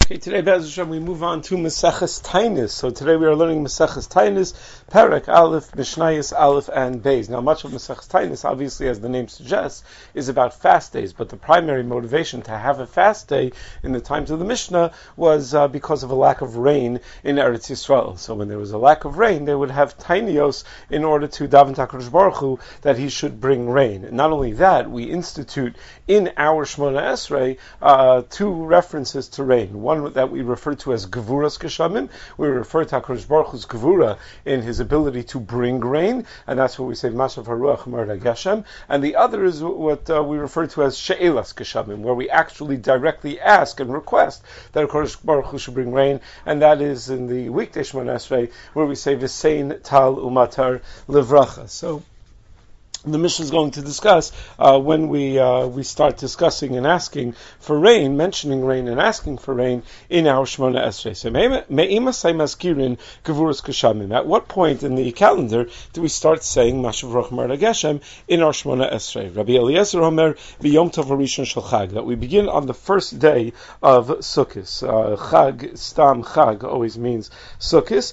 Okay, today, Be'ez Hashem, we move on to Maseches Tainis. So today we are learning Maseches Tainis, Perek Aleph, Mishnayos Aleph, and Beis. Now, much of Maseches Tainis, obviously, as the name suggests, is about fast days. But the primary motivation to have a fast day in the times of the Mishnah was because of a lack of rain in Eretz Yisrael. So when there was a lack of rain, they would have Tainios in order to daven to HaKadosh Baruch Hu that He should bring rain. And not only that, we institute in our Shemona Esrei two references to rain. One that we refer to as Gevuras Geshamim. We refer to HaKadosh Baruch Hu's Gevura in His ability to bring rain, and that's what we say, Mashav HaRuach Marda Geshem. And the other is what we refer to as She'elas Geshamim, where we actually directly ask and request that HaKadosh Baruch Hu should bring rain, and that is in the weekday Shemona Esrei, where we say V'sein Tal Umatar Livracha. So the Mishnah is going to discuss when we start discussing and asking for rain, mentioning rain and asking for rain in our Shemona Esrei. So, me'imasai maskirin gevuras geshamim. At what point in the calendar do we start saying Mashav Ruach Marda Geshem in our Shemona Esrei? Rabbi Eliezer Omer v'Yom Tov Harishon shel Chag, that we begin on the first day of Sukkot. Chag, Stam Chag always means Sukkot.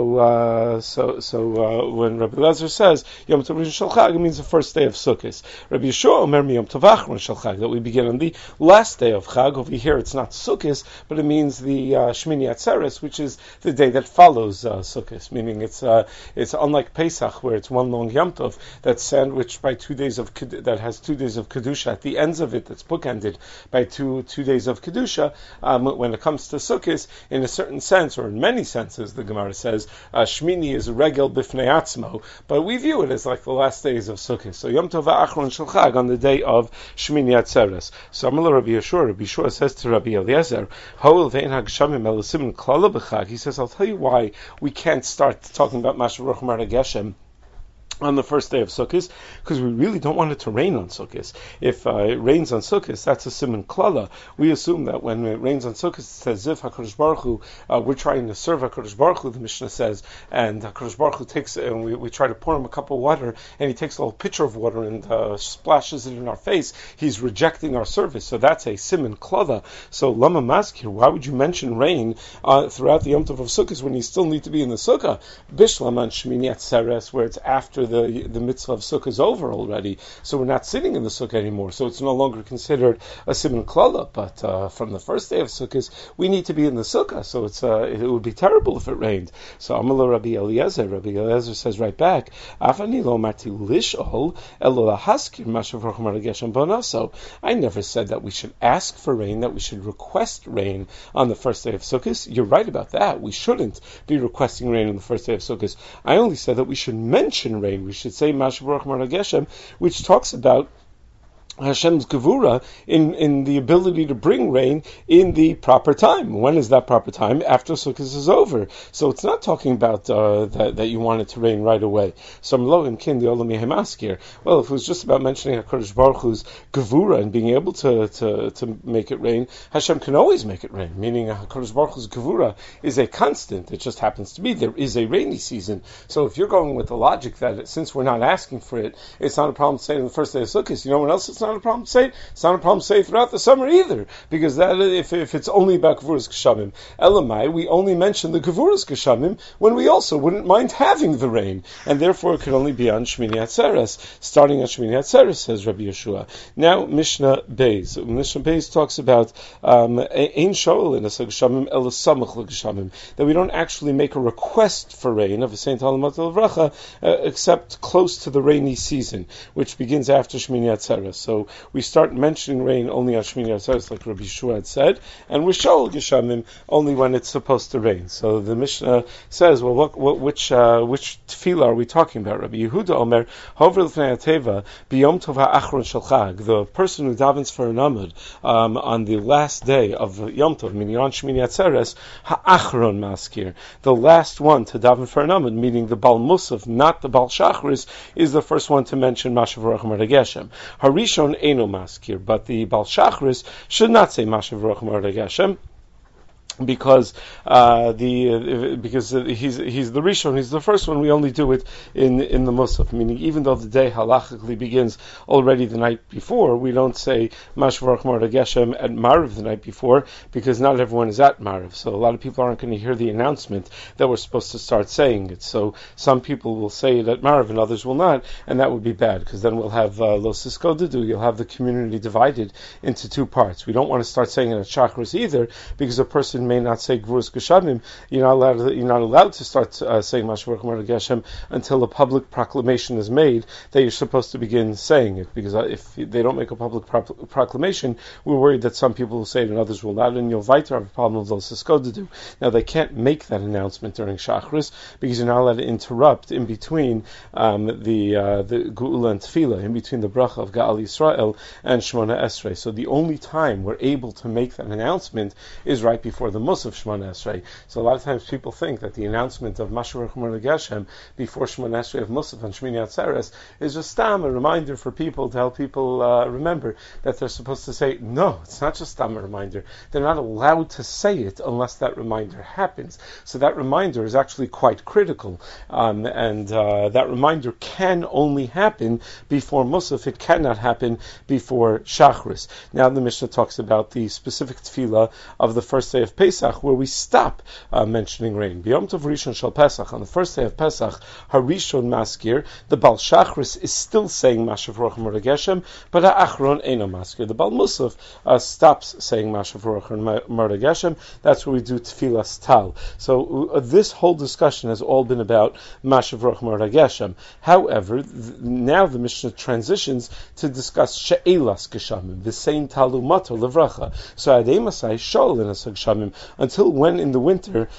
So when Rabbi Eliezer says Yom Tov Harishon shel Chag, it means the first day of Sukkot. Rabbi Yeshua Omer miyom tov achron shel Chag, that we begin on the last day of Chag. Over here, it's not Sukkot, but it means the Shmini Atzeres, which is the day that follows Sukkot. Meaning, it's unlike Pesach, where it's one long Yom Tov that's sandwiched by 2 days of that has 2 days of kedusha at the ends of it. That's bookended by two days of kedusha. When it comes to Sukkot, in a certain sense, or in many senses, the Gemara says Shmini is regel bifnei atzmo, but we view it as like the last days of Sukkot. So Yom Tov Achron Shel Chag on the day of Shmini Atzeres. So Amar Rabbi Yeshua says to Rabbi Eliezer, Ho'il ve'en hageshamim el siman klala b'chag. He says, I'll tell you why we can't start talking about Mashav Ruach Marda Geshem on the first day of Sukkot, because we really don't want it to rain on Sukkot. If it rains on Sukkot, that's a siman klala. We assume that when it rains on Sukkot, it's as if HaKadosh Baruch Hu, we're trying to serve HaKadosh Baruch Hu, the Mishnah says, and HaKadosh Baruch Hu takes, and we try to pour him a cup of water, and he takes a little pitcher of water and splashes it in our face. He's rejecting our service. So that's a siman klala. So lama maskir, why would you mention rain throughout the Yom Tov of Sukkot when you still need to be in the Sukkah? Bishlam on Shmini Atzeres, where it's after the mitzvah of Sukkah is over already, so we're not sitting in the Sukkah anymore, so it's no longer considered a siman klala. But from the first day of Sukkot, we need to be in the Sukkah, so it would be terrible if it rained. So Amar Rabbi Eliezer says right back, Afani lo marti lishol elo lahaskir Mashav Ruach Marda Geshem bonaso. I never said that we should ask for rain, that we should request rain on the first day of Sukkot. You're right about that. We shouldn't be requesting rain on the first day of Sukkot. I only said that we should mention rain. We should say Mashav Ruach Marda Geshem, which talks about Hashem's Gevura in the ability to bring rain in the proper time. When is that proper time? After Sukkot is over. So it's not talking about that you want it to rain right away. Well, if it was just about mentioning HaKadosh Baruch Hu's Gevura and being able to make it rain, Hashem can always make it rain. Meaning HaKadosh Baruch Hu's Gevura is a constant. It just happens to be there is a rainy season. So if you're going with the logic that since we're not asking for it, it's not a problem to say it on the first day of Sukkot. You know what else it's not a problem to say? It's not a problem to say throughout the summer either, because that if it's only about Gevuras Geshamim, Elamai, we only mention the Gevuras Geshamim when we also wouldn't mind having the rain, and therefore it could only be on Shmini Atzeres. Starting on Shmini Atzeres, says Rabbi Yeshua. Now Mishnah Beis. Mishnah Beis talks about Ein Shoel in a Geshamim El Samach Geshamim, that we don't actually make a request for rain of a Saint Alamat El Vracha except close to the rainy season, which begins after Shmini Atzeres. So we start mentioning rain only on Shmini Atzeres, like Rabbi Yeshua had said, and we Shoel Geshamim only when it's supposed to rain. So the Mishnah says, well, which tefillah are we talking about? Rabbi Yehuda Omer, Hover L'fnei Ateva, B'Yom Tov HaAchron Shel Chag, the person who davens for an Amud on the last day of Yom Tov, meaning on Shmini Atzeres, HaAchron Maskir, the last one to daven for an Amud, meaning the Bal Musaf, not the Bal Shachris, is the first one to mention Mashav Ruach Marda Geshem. Harishon Eino Maskir, but the Bal Shachris should not say Mashav Ruach Marda Geshem. because because he's the Rishon, he's the first one. We only do it in the Musaf, meaning even though the day halachically begins already the night before, we don't say Mashvarach Marda Geshem at Mariv the night before, because not everyone is at Mariv. So a lot of people aren't going to hear the announcement that we're supposed to start saying it. So some people will say it at Mariv and others will not, and that would be bad, because then we'll have Lo Sisko Dudu, you'll have the community divided into two parts. We don't want to start saying it at Shachris either, because a person may not say Gvurus Geshamim. You're not allowed to start saying Mashvarach Marda Geshem until a public proclamation is made that you're supposed to begin saying it. Because if they don't make a public proclamation, we're worried that some people will say it and others will not, and you'll have a problem with those to do. Now they can't make that announcement during Shachris because you're not allowed to interrupt in between the Geula and Tefillah, in between the bracha of Ga'al Yisrael and Shemona Esrei. So the only time we're able to make that announcement is right before the Musaf Shemona Esrei. So a lot of times people think that the announcement of Mashvarach Marda Geshem before Shemona Esrei of Musaf and Shmini Atzeres is just a reminder for people, to help people remember that they're supposed to say it. No, it's not just a reminder. They're not allowed to say it unless that reminder happens. So that reminder is actually quite critical, and that reminder can only happen before Musaf. It cannot happen before Shachris. Now the Mishnah talks about the specific tefillah of the first day of Pesach, where we stop mentioning rain. B'yom tov rishon shel Pesach, on the first day of Pesach, harishon maskir, the Baal Shachris is still saying Mashvarach Marda Geshem, but ha'achron eino maskir. The Baal Musaf stops saying Mashvarach Marda Geshem. That's where we do Tfilas Tal. So this whole discussion has all been about Mashvarach Marda Geshem. However, now the Mishnah transitions to discuss She'elas Geshamim, V'sein Talu Mato Levracha. So Adei Masai Shol in Geshamim, until when in the winter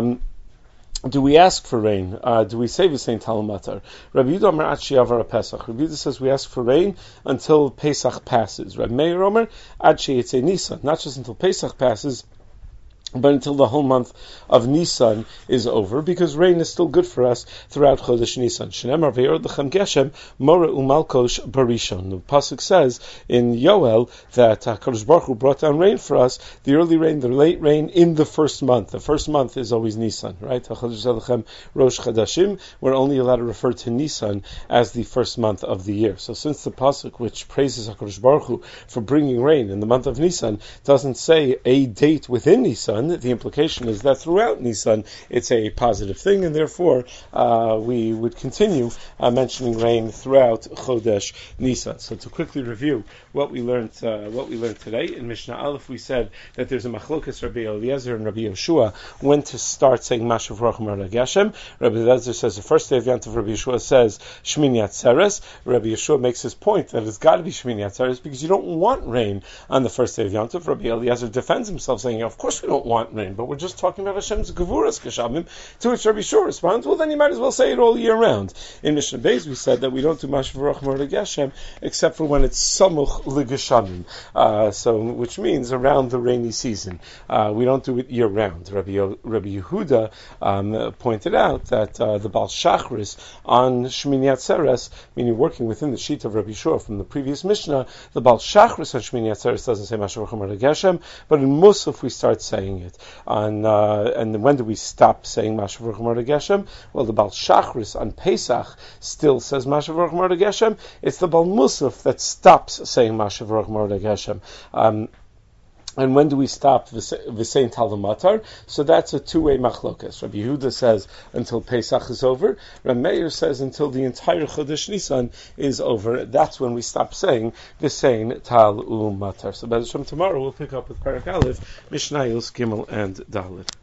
do we ask for rain? Do we say V'sein Talu Matar? Rabbi Yehuda Omer Ad She'avar Pesach. Rabbi Yehuda says we ask for rain until Pesach passes. Rabbi Meir Omer Ad She'etzei Nisan, not just until Pesach passes, but until the whole month of Nisan is over, because rain is still good for us throughout Chodesh Nisan. Shneimar ve'yorad lechem geshem more umalkosh barishon. The pasuk says in Yoel that HaKadosh Baruch Hu brought down rain for us, the early rain, the late rain, in the first month. The first month is always Nisan, right? HaKadosh lechem rosh chadashim. We're only allowed to refer to Nisan as the first month of the year. So since the pasuk, which praises HaKadosh Baruch Hu for bringing rain in the month of Nisan, doesn't say a date within Nisan, the implication is that throughout Nisan it's a positive thing, and therefore we would continue mentioning rain throughout Chodesh Nisan. So to quickly review what we learned today in Mishnah Aleph, we said that there's a machlokas Rabbi Eliezer and Rabbi Yeshua when to start saying Mashvarach Marda Geshem. Rabbi Eliezer says the first day of Yantav. Rabbi Yeshua says Shmini Atzeres. Rabbi Yeshua makes his point that it's got to be Shmini Atzeres because you don't want rain on the first day of Yantav. Rabbi Eliezer defends himself saying, of course we don't want rain, but we're just talking about Hashem's Gevuras Geshamim, to which Rabbi Yeshua responds, well then you might as well say it all year round. In Mishnah Beis we said that we don't do Mashvarach Marda Geshem except for when it's Samuch L'Geshamim, so which means around the rainy season. We don't do it year round. Rabbi Yehuda pointed out that the Baal Shachris on Shmini Atzeres, meaning working within the sheet of Rabbi Yeshua from the previous Mishnah, the Baal Shachris on Shmini Atzeres doesn't say Mashvarach Marda Geshem, but in Musaf we start saying it. And when do we stop saying Mashvarach Marda Geshem? Well, the Baal Shachris on Pesach still says Mashvarach Marda Geshem. It's the Baal Musaf that stops saying Mashvarach Marda Geshem. And when do we stop V'sein Talu Matar? So that's a two-way machlokas. Rabbi Yehuda says until Pesach is over. Rabbi Meir says until the entire Chodesh Nisan is over. That's when we stop saying V'sein Talu Matar. So Bez Hashem tomorrow we'll pick up with Parak Aleph, Mishnayos, Gimel, and Dalet.